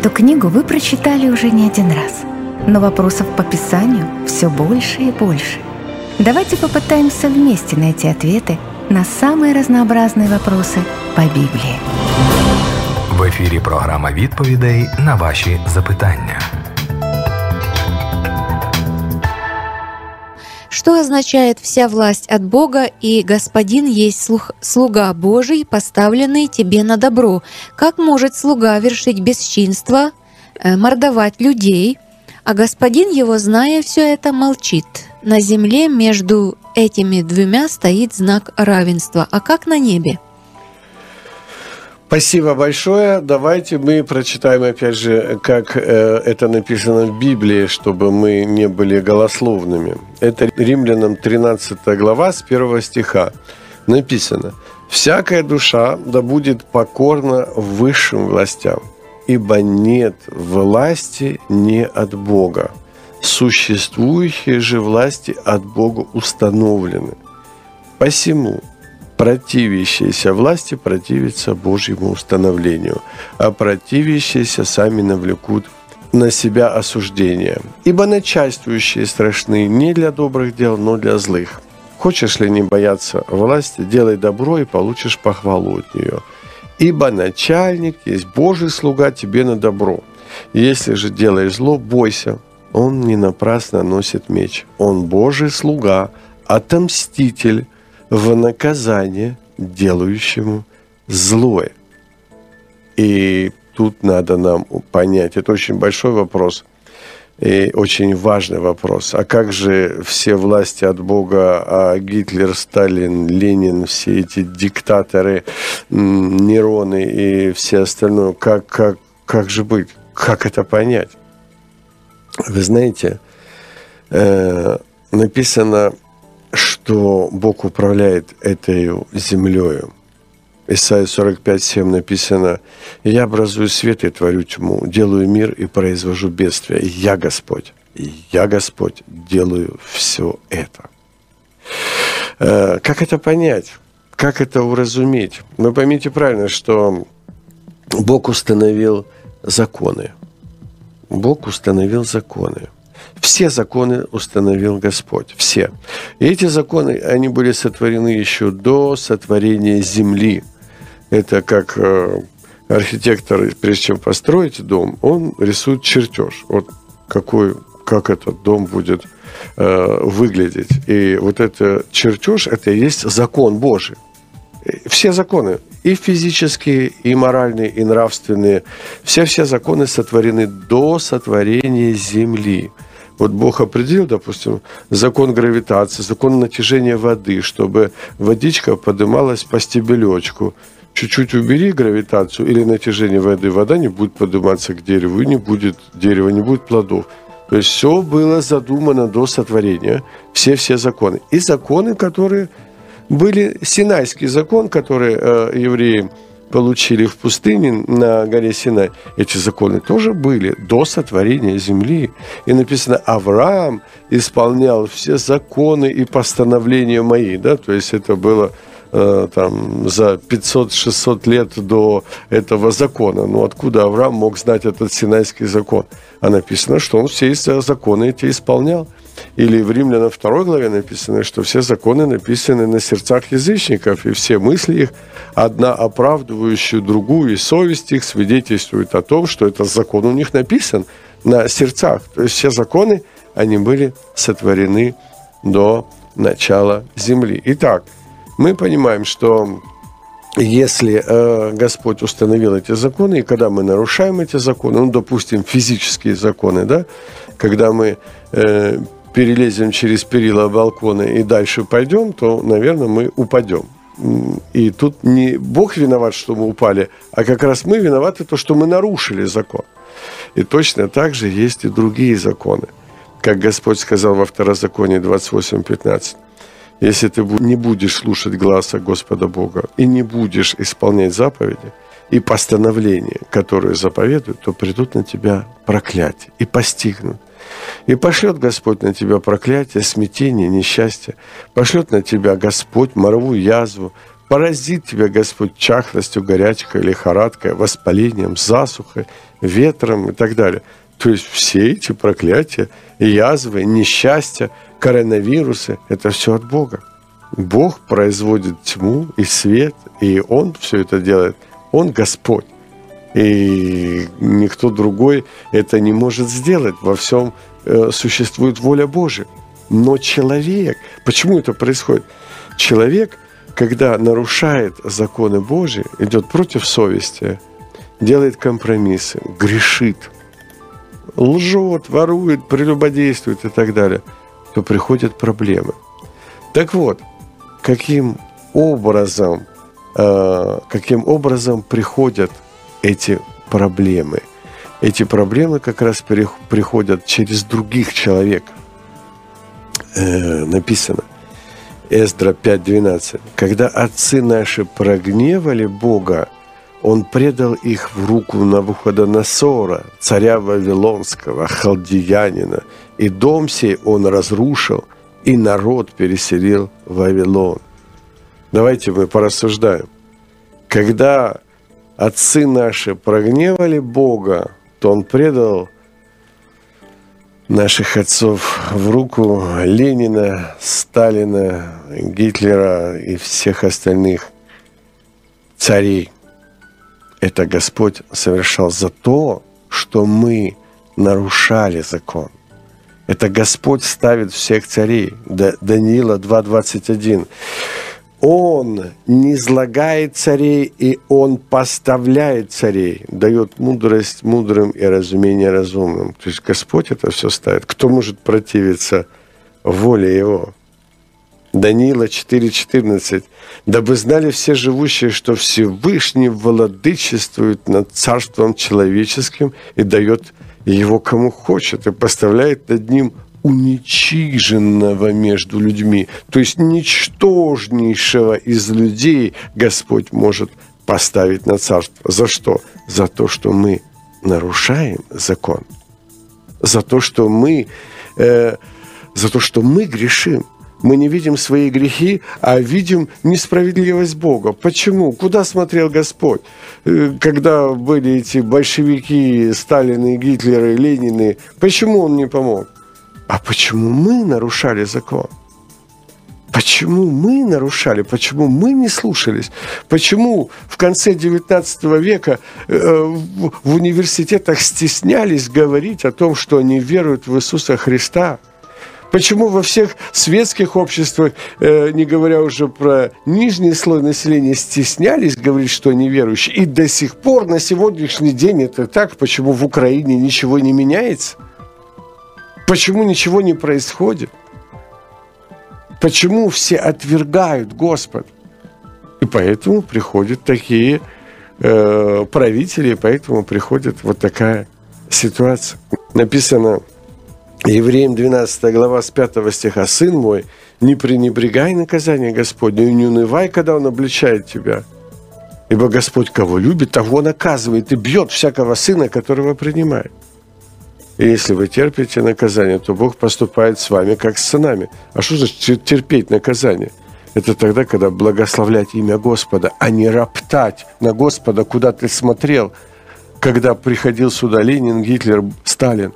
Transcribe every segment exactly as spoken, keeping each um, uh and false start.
Эту книгу вы прочитали уже не один раз, но вопросов по Писанию все больше и больше. Давайте попытаемся вместе найти ответы на самые разнообразные вопросы по Библии. В ефірі програма відповідей на ваші запитання. Что означает «вся власть от Бога» и «Господин есть слух, слуга Божий, поставленный тебе на добро»? Как может слуга вершить бесчинство, э, мордовать людей, а Господин его, зная все это, молчит? На земле между этими двумя стоит знак равенства, а как на небе? Спасибо большое. Давайте мы прочитаем, опять же, как э, это написано в Библии, чтобы мы не были голословными. Это Римлянам тринадцатая глава с первого стиха. Написано: «Всякая душа да будет покорна высшим властям, ибо нет власти не от Бога. Существующие же власти от Бога установлены. Посему противящиеся власти противятся Божьему установлению, а противящиеся сами навлекут на себя осуждение. Ибо начальствующие страшны не для добрых дел, но для злых. Хочешь ли не бояться власти, делай добро и получишь похвалу от нее. Ибо начальник есть Божий слуга тебе на добро. Если же делаешь зло, бойся, он не напрасно носит меч. Он Божий слуга, отомститель в наказание делающему злое». И тут надо нам понять, это очень большой вопрос и очень важный вопрос. А как же все власти от Бога, а Гитлер, Сталин, Ленин, все эти диктаторы, Нероны и все остальное, как, как, как же быть? Как это понять? Вы знаете, э, написано, что Бог управляет этой землею. Исайя сорок пять семь написано: «Я образую свет и творю тьму, делаю мир и произвожу бедствия. Я Господь, я Господь, делаю все это». Как это понять? Как это уразуметь? Вы поймите правильно, что Бог установил законы. Бог установил законы. Все законы установил Господь. Все. И эти законы, они были сотворены еще до сотворения земли. Это как э, архитектор, прежде чем построить дом, он рисует чертеж. Вот какой, как этот дом будет э, выглядеть. И вот этот чертеж, это и есть закон Божий. Все законы, и физические, и моральные, и нравственные, все-все законы сотворены до сотворения земли. Вот Бог определил, допустим, закон гравитации, закон натяжения воды, чтобы водичка поднималась по стебелечку. Чуть-чуть убери гравитацию или натяжение воды, вода не будет подниматься к дереву, и не будет дерева, не будет плодов. То есть все было задумано до сотворения, все-все законы. И законы, которые были, Синайский закон, который э, евреи получили в пустыне на горе Синай, эти законы тоже были до сотворения земли. И написано: Авраам исполнял все законы и постановления мои. Да? То есть это было э, там, за пятьсот-шестьсот лет до этого закона. Но откуда Авраам мог знать этот Синайский закон? А написано, что он все законы эти исполнял. Или в Римлянам второй главе написано, что все законы написаны на сердцах язычников, и все мысли их, одна оправдывающая другую, и совесть их свидетельствует о том, что этот закон у них написан на сердцах. То есть все законы, они были сотворены до начала земли. Итак, мы понимаем, что если э, Господь установил эти законы, и когда мы нарушаем эти законы, ну, допустим, физические законы, да, когда мы э, перелезем через перила балкона и дальше пойдем, то, наверное, мы упадем. И тут не Бог виноват, что мы упали, а как раз мы виноваты, то, что мы нарушили закон. И точно так же есть и другие законы. Как Господь сказал во Второзаконии двадцать восемь пятнадцать. «Если ты не будешь слушать гласа Господа Бога и не будешь исполнять заповеди и постановления, которые заповедуют, то придут на тебя проклятия и постигнут. И пошлет Господь на тебя проклятие, смятение, несчастье. Пошлет на тебя Господь моровую язву, поразит тебя Господь чахлостью, горячкой, лихорадкой, воспалением, засухой, ветром и так далее. То есть все эти проклятия, язвы, несчастья, коронавирусы – это все от Бога. Бог производит тьму и свет, и Он все это делает. Он Господь. И никто другой это не может сделать. Во всем э, существует воля Божия. Но человек, почему это происходит? Человек, когда нарушает законы Божьи, идет против совести, делает компромиссы, грешит, лжет, ворует, прелюбодействует и так далее, то приходят проблемы. Так вот, каким образом, э, каким образом приходят эти проблемы? Эти проблемы как раз приходят через других человеков. Э, написано, Эздра пять двенадцать. «Когда отцы наши прогневали Бога, Он предал их в руку Навуходоносора, царя Вавилонского, халдеянина, и дом сей Он разрушил, и народ переселил в Вавилон». Давайте мы порассуждаем. Когда отцы наши прогневали Бога, то Он предал наших отцов в руку Ленина, Сталина, Гитлера и всех остальных царей. Это Господь совершал за то, что мы нарушали закон. Это Господь ставит всех царей. Даниила два двадцать один. Он низлагает царей, и Он поставляет царей, дает мудрость мудрым и разумение разумным. То есть Господь это все ставит. Кто может противиться воле Его? Даниила четыре четырнадцать. «Дабы знали все живущие, что Всевышний владычествует над царством человеческим и дает его кому хочет, и поставляет над ним уничиженного между людьми». То есть ничтожнейшего из людей Господь может поставить на царство. За что? За то, что мы нарушаем закон. За то, что мы, э, за то, что мы грешим. Мы не видим свои грехи, а видим несправедливость Бога. Почему? Куда смотрел Господь? Когда были эти большевики, Сталины, Гитлеры, Ленины, почему Он не помог? А почему мы нарушали закон? Почему мы нарушали? Почему мы не слушались? Почему в конце девятнадцатого века э, в, в университетах стеснялись говорить о том, что они веруют в Иисуса Христа? Почему во всех светских обществах, э, не говоря уже про нижний слой населения, стеснялись говорить, что они верующие? И до сих пор, на сегодняшний день это так. Почему в Украине ничего не меняется? Почему ничего не происходит? Почему все отвергают Господа? И поэтому приходят такие э, правители, и поэтому приходит вот такая ситуация. Написано Евреям двенадцатая глава с пятого стиха: «Сын мой, не пренебрегай наказание Господне, и не унывай, когда Он обличает тебя. Ибо Господь, кого любит, того наказывает и бьет всякого сына, которого принимает. И если вы терпите наказание, то Бог поступает с вами, как с сынами». А что значит терпеть наказание? Это тогда, когда благословлять имя Господа, а не роптать на Господа, куда ты смотрел, когда приходил сюда Ленин, Гитлер, Сталин.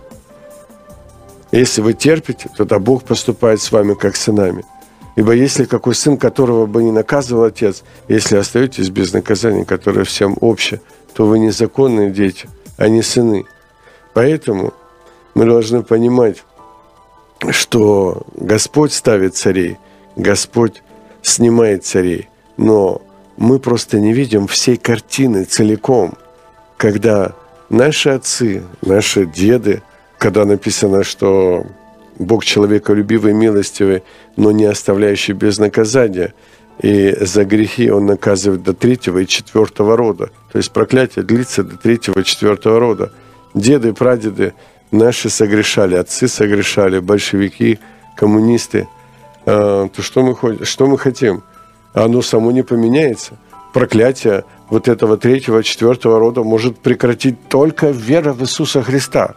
Если вы терпите, тогда Бог поступает с вами, как с сынами. Ибо если какой сын, которого бы не наказывал отец, если остаетесь без наказания, которое всем обще, то вы незаконные дети, а не сыны. Поэтому мы должны понимать, что Господь ставит царей, Господь снимает царей, но мы просто не видим всей картины целиком, когда наши отцы, наши деды, когда написано, что Бог человеколюбивый, милостивый, но не оставляющий без наказания, и за грехи Он наказывает до третьего и четвертого рода. То есть проклятие длится до третьего и четвертого рода. Деды, прадеды наши согрешали, отцы согрешали, большевики, коммунисты. А, то что мы, что мы хотим? Оно само не поменяется. Проклятие вот этого третьего, четвертого рода может прекратить только вера в Иисуса Христа.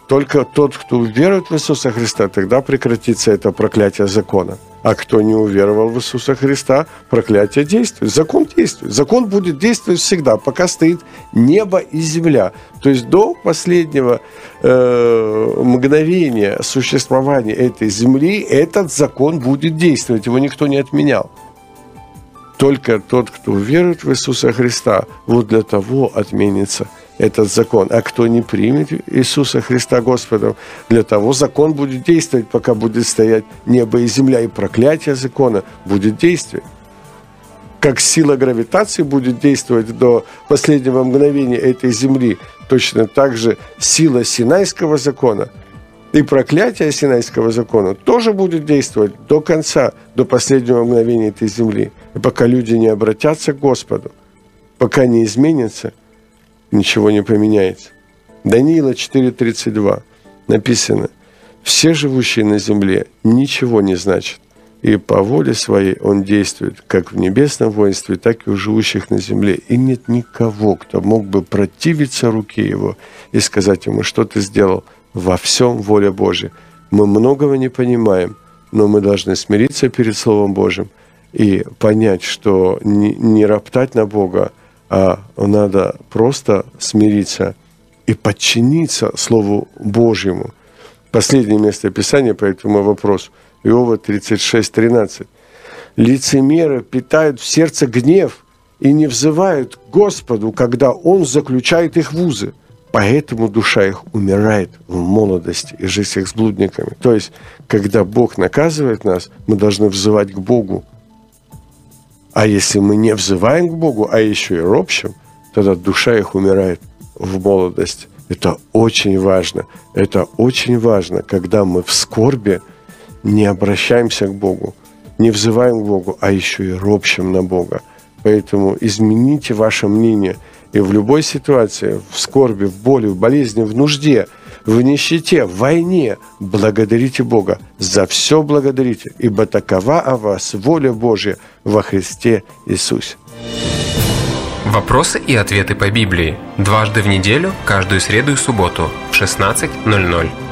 только тот, кто уверует в Иисуса Христа, тогда прекратится это проклятие закона. А кто не уверовал в Иисуса Христа, проклятие действует. Закон действует. Закон будет действовать всегда, пока стоит небо и земля. То есть до последнего э, мгновения существования этой земли этот закон будет действовать. Его никто не отменял. Только тот, кто верует в Иисуса Христа, вот для того отменится этот закон. А кто не примет Иисуса Христа Господом, для того закон будет действовать, пока будет стоять небо и земля, и проклятие закона будет действовать. Как сила гравитации будет действовать до последнего мгновения этой земли, точно так же сила Синайского закона и проклятие Синайского закона тоже будет действовать до конца, до последнего мгновения этой земли. И пока люди не обратятся к Господу, пока не изменятся, ничего не поменяется. Даниила четыре тридцать два написано: «Все живущие на земле ничего не значат, и по воле своей он действует, как в небесном воинстве, так и у живущих на земле. И нет никого, кто мог бы противиться руке его и сказать ему: что ты сделал? Во всем воля Божья». Мы многого не понимаем, но мы должны смириться перед Словом Божьим и понять, что не, не роптать на Бога, а надо просто смириться и подчиниться Слову Божьему. Последнее место Писания по этому вопросу. Иова тридцать шесть тринадцать. «Лицемеры питают в сердце гнев и не взывают к Господу, когда Он заключает их в узы. Поэтому душа их умирает в молодости и жизнь их с блудниками». То есть, когда Бог наказывает нас, мы должны взывать к Богу. А если мы не взываем к Богу, а еще и ропщим, тогда душа их умирает в молодости. Это очень важно. Это очень важно, когда мы в скорби не обращаемся к Богу, не взываем к Богу, а еще и ропщим на Бога. Поэтому измените ваше мнение. И в любой ситуации, в скорби, в боли, в болезни, в нужде, в нищете, в войне, благодарите Бога. За все благодарите, ибо такова о вас воля Божья во Христе Иисусе. Вопросы и ответы по Библии. Дважды в неделю, каждую среду и субботу в шестнадцать ноль ноль.